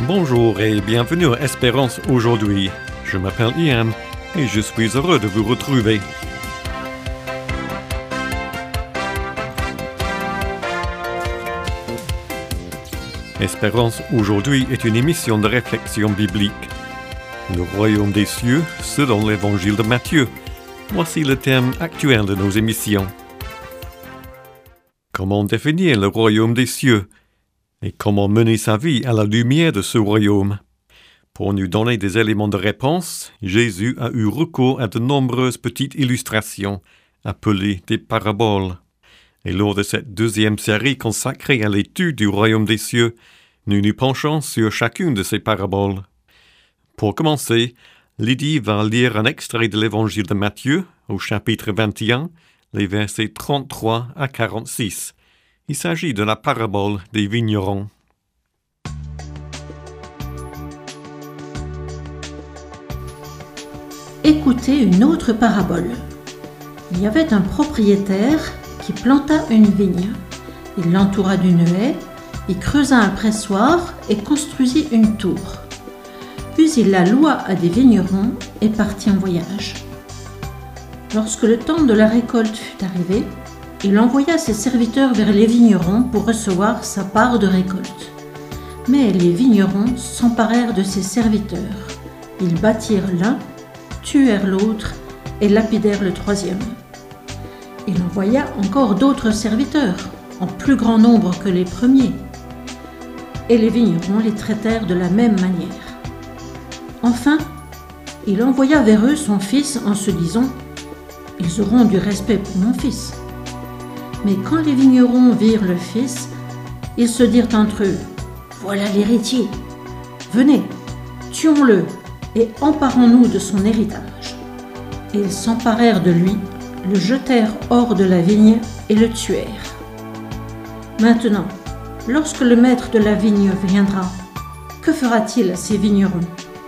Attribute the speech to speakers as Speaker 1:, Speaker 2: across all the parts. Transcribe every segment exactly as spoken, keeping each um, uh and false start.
Speaker 1: Bonjour et bienvenue à Espérance aujourd'hui. Je m'appelle Ian et je suis heureux de vous retrouver. Espérance aujourd'hui est une émission de réflexion biblique. Le royaume des cieux selon l'évangile de Matthieu. Voici le thème actuel de nos émissions. Comment définir le royaume des cieux et comment mener sa vie à la lumière de ce royaume? Pour nous donner des éléments de réponse, Jésus a eu recours à de nombreuses petites illustrations, appelées des paraboles. Et lors de cette deuxième série consacrée à l'étude du royaume des cieux, nous nous penchons sur chacune de ces paraboles. Pour commencer, Lydie va lire un extrait de l'évangile de Matthieu, au chapitre vingt et un, les versets trente-trois à quarante-six. Il s'agit de la parabole des vignerons.
Speaker 2: Écoutez une autre parabole. Il y avait un propriétaire qui planta une vigne. Il l'entoura d'une haie, il creusa un pressoir et construisit une tour. Puis il la loua à des vignerons et partit en voyage. Lorsque le temps de la récolte fut arrivé, il envoya ses serviteurs vers les vignerons pour recevoir sa part de récolte. Mais les vignerons s'emparèrent de ses serviteurs. Ils battirent l'un, tuèrent l'autre et lapidèrent le troisième. Il envoya encore d'autres serviteurs, en plus grand nombre que les premiers. Et les vignerons les traitèrent de la même manière. Enfin, il envoya vers eux son fils en se disant « Ils auront du respect pour mon fils ». Mais quand les vignerons virent le fils, ils se dirent entre eux « Voilà l'héritier, venez, tuons-le et emparons-nous de son héritage ». Et ils s'emparèrent de lui, le jetèrent hors de la vigne et le tuèrent. Maintenant, lorsque le maître de la vigne viendra, que fera-t-il à ces vignerons ?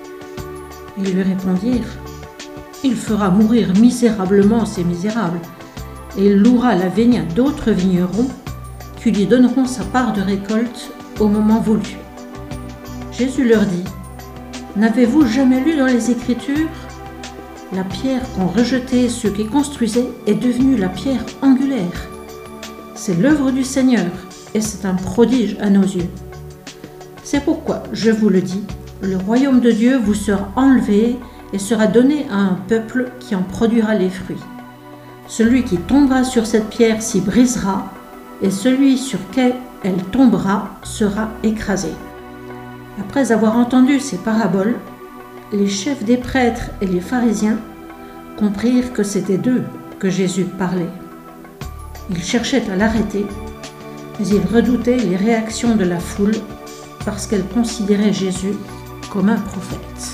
Speaker 2: Ils lui répondirent « Il fera mourir misérablement ces misérables, et il louera la vigne à d'autres vignerons qui lui donneront sa part de récolte au moment voulu. » Jésus leur dit « N'avez-vous jamais lu dans les Écritures ? La pierre qu'ont rejetée ceux qui construisaient est devenue la pierre angulaire. C'est l'œuvre du Seigneur, et c'est un prodige à nos yeux. C'est pourquoi, je vous le dis, le royaume de Dieu vous sera enlevé et sera donné à un peuple qui en produira les fruits. Celui qui tombera sur cette pierre s'y brisera, et celui sur qui elle tombera sera écrasé. » Après avoir entendu ces paraboles, les chefs des prêtres et les pharisiens comprirent que c'était d'eux que Jésus parlait. Ils cherchaient à l'arrêter, mais ils redoutaient les réactions de la foule parce qu'elle considérait Jésus comme un prophète.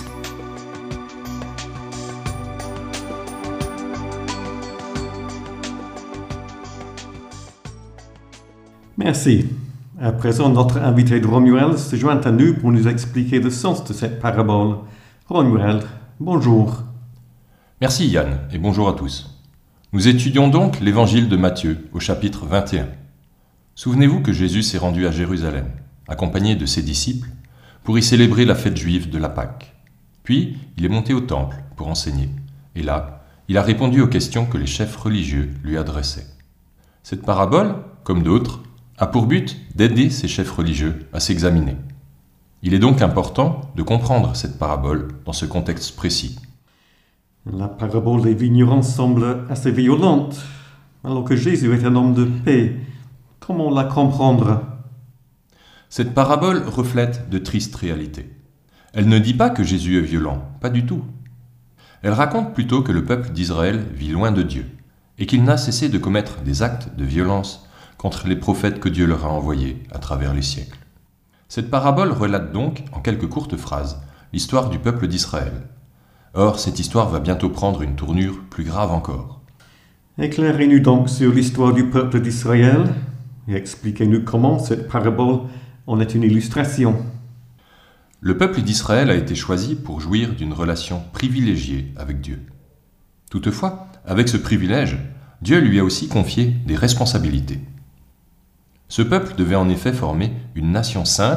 Speaker 1: Merci. À présent, notre invité de Romuald se joint à nous pour nous expliquer le sens de cette parabole. Romuald, bonjour.
Speaker 3: Merci Yann et bonjour à tous. Nous étudions donc l'évangile de Matthieu au chapitre vingt et un. Souvenez-vous que Jésus s'est rendu à Jérusalem, accompagné de ses disciples, pour y célébrer la fête juive de la Pâque. Puis, il est monté au temple pour enseigner. Et là, il a répondu aux questions que les chefs religieux lui adressaient. Cette parabole, comme d'autres, a pour but d'aider ces chefs religieux à s'examiner. Il est donc important de comprendre cette parabole dans ce contexte précis.
Speaker 1: La parabole des vignerons semble assez violente, alors que Jésus est un homme de paix. Comment la comprendre ?
Speaker 3: Cette parabole reflète de tristes réalités. Elle ne dit pas que Jésus est violent, pas du tout. Elle raconte plutôt que le peuple d'Israël vit loin de Dieu et qu'il n'a cessé de commettre des actes de violence contre les prophètes que Dieu leur a envoyés à travers les siècles. Cette parabole relate donc, en quelques courtes phrases, l'histoire du peuple d'Israël. Or, cette histoire va bientôt prendre une tournure plus grave encore.
Speaker 1: Éclairez-nous donc sur l'histoire du peuple d'Israël et expliquez-nous comment cette parabole en est une illustration.
Speaker 3: Le peuple d'Israël a été choisi pour jouir d'une relation privilégiée avec Dieu. Toutefois, avec ce privilège, Dieu lui a aussi confié des responsabilités. Ce peuple devait en effet former une nation sainte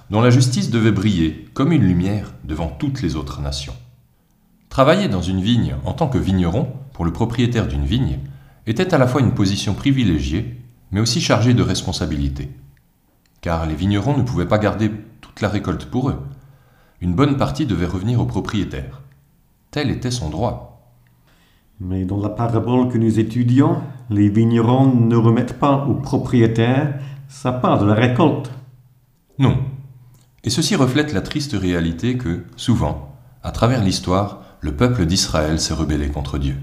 Speaker 3: dont la justice devait briller comme une lumière devant toutes les autres nations. Travailler dans une vigne en tant que vigneron, pour le propriétaire d'une vigne, était à la fois une position privilégiée, mais aussi chargée de responsabilités. Car les vignerons ne pouvaient pas garder toute la récolte pour eux. Une bonne partie devait revenir au propriétaire. Tel était son droit.
Speaker 1: Mais dans la parabole que nous étudions, les vignerons ne remettent pas au propriétaire sa part de la récolte.
Speaker 3: Non. Et ceci reflète la triste réalité que, souvent, à travers l'histoire, le peuple d'Israël s'est rebellé contre Dieu.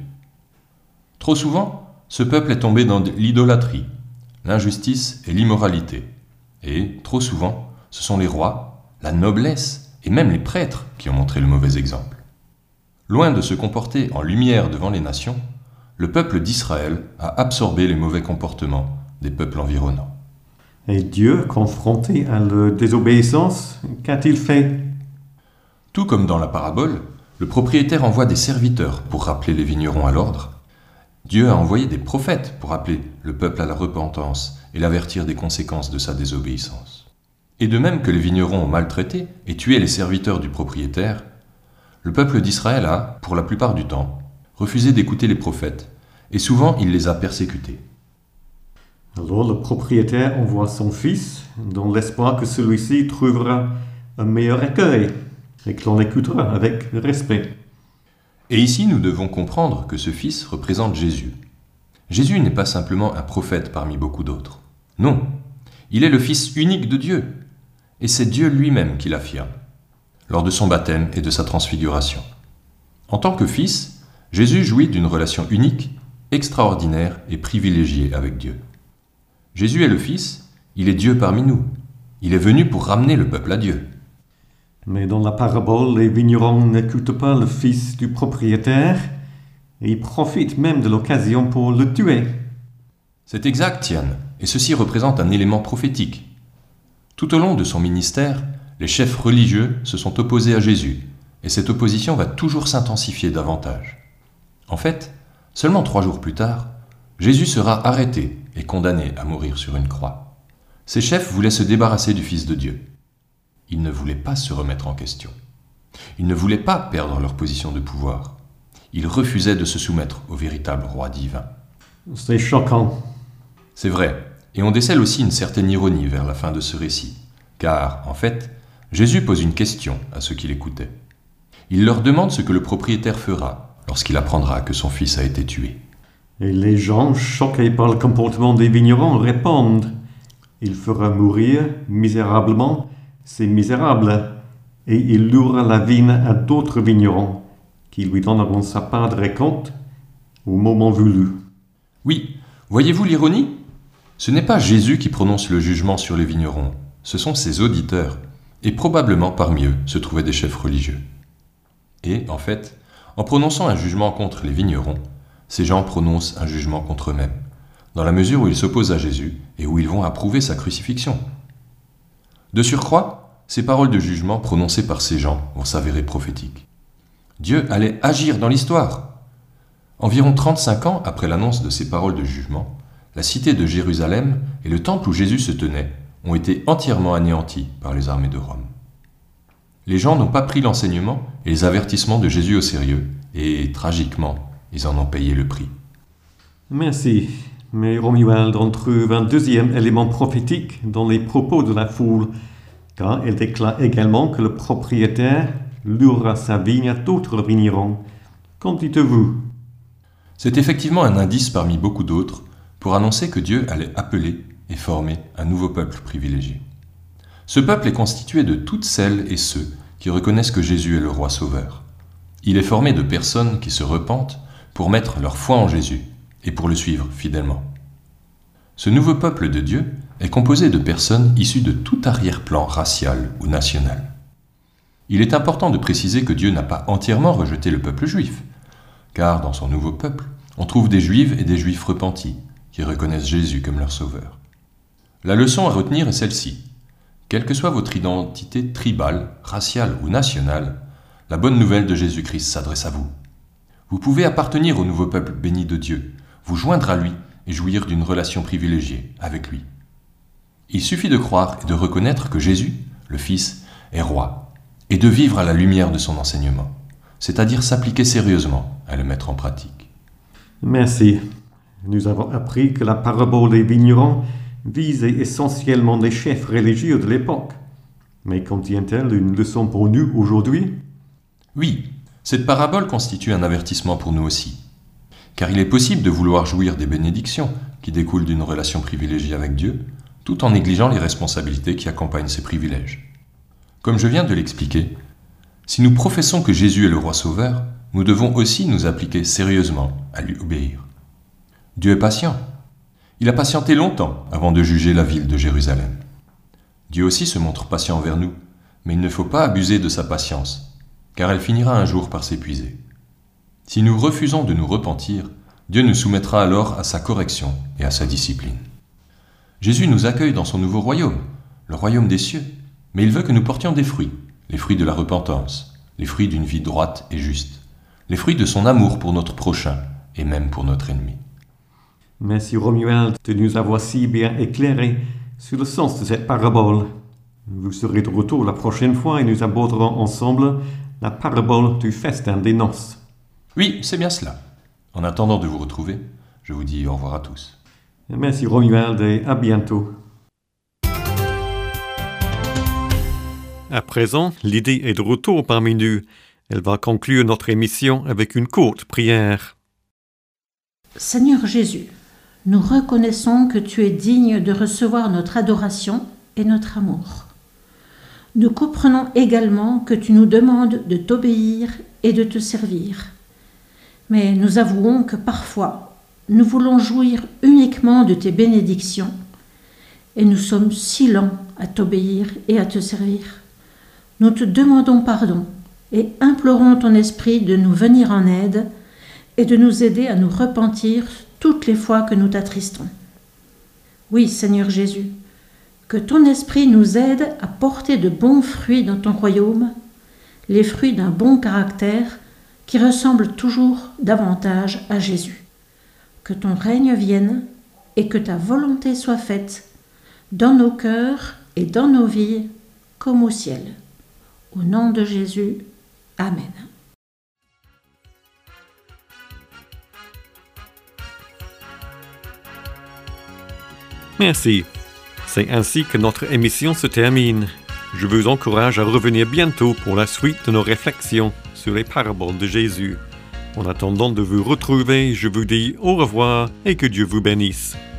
Speaker 3: Trop souvent, ce peuple est tombé dans l'idolâtrie, l'injustice et l'immoralité. Et, trop souvent, ce sont les rois, la noblesse et même les prêtres qui ont montré le mauvais exemple. Loin de se comporter en lumière devant les nations, le peuple d'Israël a absorbé les mauvais comportements des peuples environnants.
Speaker 1: Et Dieu, confronté à la désobéissance, qu'a-t-il fait?
Speaker 3: Tout comme dans la parabole, le propriétaire envoie des serviteurs pour rappeler les vignerons à l'ordre. Dieu a envoyé des prophètes pour appeler le peuple à la repentance et l'avertir des conséquences de sa désobéissance. Et de même que les vignerons ont maltraité et tué les serviteurs du propriétaire, le peuple d'Israël a, pour la plupart du temps, refusé d'écouter les prophètes, et souvent il les a persécutés.
Speaker 1: Alors le propriétaire envoie son fils, dans l'espoir que celui-ci trouvera un meilleur accueil, et que l'on écoutera avec respect.
Speaker 3: Et ici nous devons comprendre que ce fils représente Jésus. Jésus n'est pas simplement un prophète parmi beaucoup d'autres. Non, il est le Fils unique de Dieu, et c'est Dieu lui-même qui l'affirme, lors de son baptême et de sa transfiguration. En tant que Fils, Jésus jouit d'une relation unique, extraordinaire et privilégiée avec Dieu. Jésus est le Fils, il est Dieu parmi nous. Il est venu pour ramener le peuple à Dieu.
Speaker 1: Mais dans la parabole, les vignerons n'écoutent pas le fils du propriétaire, et ils profitent même de l'occasion pour le tuer.
Speaker 3: C'est exact, Yann, et ceci représente un élément prophétique. Tout au long de son ministère, les chefs religieux se sont opposés à Jésus, et cette opposition va toujours s'intensifier davantage. En fait, seulement trois jours plus tard, Jésus sera arrêté et condamné à mourir sur une croix. Ces chefs voulaient se débarrasser du Fils de Dieu. Ils ne voulaient pas se remettre en question. Ils ne voulaient pas perdre leur position de pouvoir. Ils refusaient de se soumettre au véritable roi divin.
Speaker 1: C'est choquant.
Speaker 3: C'est vrai, et on décèle aussi une certaine ironie vers la fin de ce récit, car, en fait, Jésus pose une question à ceux qui l'écoutaient. Il leur demande ce que le propriétaire fera lorsqu'il apprendra que son fils a été tué.
Speaker 1: Et les gens, choqués par le comportement des vignerons, répondent « Il fera mourir misérablement ces misérables, et il louera la vigne à d'autres vignerons, qui lui donneront sa part de récolte au moment voulu. »
Speaker 3: Oui, voyez-vous l'ironie ? Ce n'est pas Jésus qui prononce le jugement sur les vignerons, ce sont ses auditeurs, et probablement parmi eux se trouvaient des chefs religieux. Et, en fait, en prononçant un jugement contre les vignerons, ces gens prononcent un jugement contre eux-mêmes, dans la mesure où ils s'opposent à Jésus et où ils vont approuver sa crucifixion. De surcroît, ces paroles de jugement prononcées par ces gens vont s'avérer prophétiques. Dieu allait agir dans l'histoire. Environ trente-cinq ans après l'annonce de ces paroles de jugement, la cité de Jérusalem et le temple où Jésus se tenait ont été entièrement anéantis par les armées de Rome. Les gens n'ont pas pris l'enseignement et les avertissements de Jésus au sérieux, et tragiquement, ils en ont payé le prix.
Speaker 1: Merci, mais Romuald en trouve un deuxième élément prophétique dans les propos de la foule, car elle déclare également que le propriétaire louera sa vigne à d'autres vignerons. Qu'en dites-vous ?
Speaker 3: C'est effectivement un indice parmi beaucoup d'autres pour annoncer que Dieu allait appeler et former un nouveau peuple privilégié. Ce peuple est constitué de toutes celles et ceux qui reconnaissent que Jésus est le roi sauveur. Il est formé de personnes qui se repentent pour mettre leur foi en Jésus et pour le suivre fidèlement. Ce nouveau peuple de Dieu est composé de personnes issues de tout arrière-plan racial ou national. Il est important de préciser que Dieu n'a pas entièrement rejeté le peuple juif, car dans son nouveau peuple, on trouve des Juives et des Juifs repentis qui reconnaissent Jésus comme leur sauveur. La leçon à retenir est celle-ci. Quelle que soit votre identité tribale, raciale ou nationale, la bonne nouvelle de Jésus-Christ s'adresse à vous. Vous pouvez appartenir au nouveau peuple béni de Dieu, vous joindre à lui et jouir d'une relation privilégiée avec lui. Il suffit de croire et de reconnaître que Jésus, le Fils, est roi, et de vivre à la lumière de son enseignement, c'est-à-dire s'appliquer sérieusement à le mettre en pratique.
Speaker 1: Merci. Nous avons appris que la parabole des vignerons visait essentiellement les chefs religieux de l'époque. Mais contient-elle une leçon pour nous aujourd'hui?
Speaker 3: Oui, cette parabole constitue un avertissement pour nous aussi. Car il est possible de vouloir jouir des bénédictions qui découlent d'une relation privilégiée avec Dieu, tout en négligeant les responsabilités qui accompagnent ces privilèges. Comme je viens de l'expliquer, si nous professons que Jésus est le roi sauveur, nous devons aussi nous appliquer sérieusement à lui obéir. Dieu est patient. Il a patienté longtemps avant de juger la ville de Jérusalem. Dieu aussi se montre patient envers nous, mais il ne faut pas abuser de sa patience, car elle finira un jour par s'épuiser. Si nous refusons de nous repentir, Dieu nous soumettra alors à sa correction et à sa discipline. Jésus nous accueille dans son nouveau royaume, le royaume des cieux, mais il veut que nous portions des fruits, les fruits de la repentance, les fruits d'une vie droite et juste, les fruits de son amour pour notre prochain et même pour notre ennemi.
Speaker 1: Merci Romuald de nous avoir si bien éclairé sur le sens de cette parabole. Vous serez de retour la prochaine fois et nous aborderons ensemble la parabole du festin des noces.
Speaker 3: Oui, c'est bien cela. En attendant de vous retrouver, je vous dis au revoir à tous.
Speaker 1: Merci Romuald et à bientôt. À présent, Lydie est de retour parmi nous. Elle va conclure notre émission avec une courte prière.
Speaker 2: Seigneur Jésus, nous reconnaissons que tu es digne de recevoir notre adoration et notre amour. Nous comprenons également que tu nous demandes de t'obéir et de te servir. Mais nous avouons que parfois, nous voulons jouir uniquement de tes bénédictions et nous sommes si lents à t'obéir et à te servir. Nous te demandons pardon et implorons ton esprit de nous venir en aide et de nous aider à nous repentir toutes les fois que nous t'attristons. Oui, Seigneur Jésus, que ton esprit nous aide à porter de bons fruits dans ton royaume, les fruits d'un bon caractère qui ressemble toujours davantage à Jésus. Que ton règne vienne et que ta volonté soit faite dans nos cœurs et dans nos vies comme au ciel. Au nom de Jésus, Amen.
Speaker 1: Merci. C'est ainsi que notre émission se termine. Je vous encourage à revenir bientôt pour la suite de nos réflexions sur les paraboles de Jésus. En attendant de vous retrouver, je vous dis au revoir et que Dieu vous bénisse.